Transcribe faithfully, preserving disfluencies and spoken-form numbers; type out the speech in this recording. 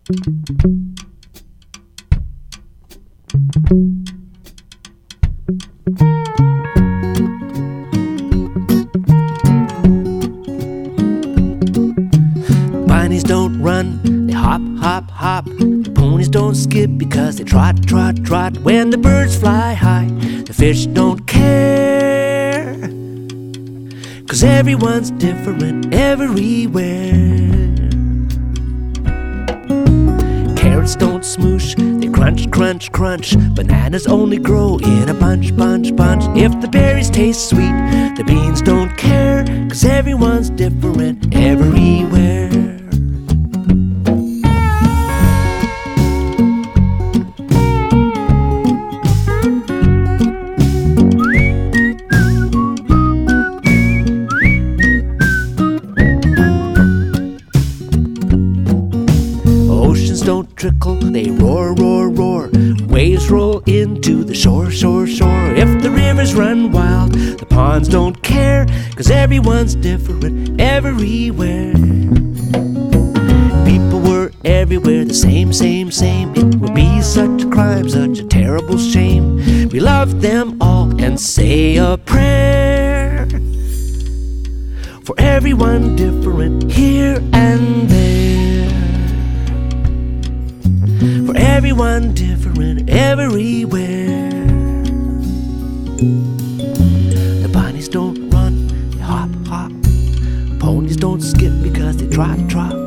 Bunnies don't run, they hop, hop, hop. The ponies don't skip because they trot, trot, trot. When the birds fly high, the fish don't care, 'cause everyone's different everywhere. Carrots don't smoosh, they crunch, crunch, crunch. Bananas only grow in a bunch, bunch, bunch. If the berries taste sweet, the beans don't care, 'cause everyone's different everywhere. Oceans don't trickle, they roar, roar, roar. Waves roll into the shore, shore, shore. If the rivers run wild, the ponds don't care, 'cause everyone's different everywhere. People were everywhere the same, same, same. It would be such a crime, such a terrible shame. We love them all and say a prayer for everyone different here and there. For everyone different everywhere. The bunnies don't run, they hop, hop. Ponies don't skip because they trot, trot.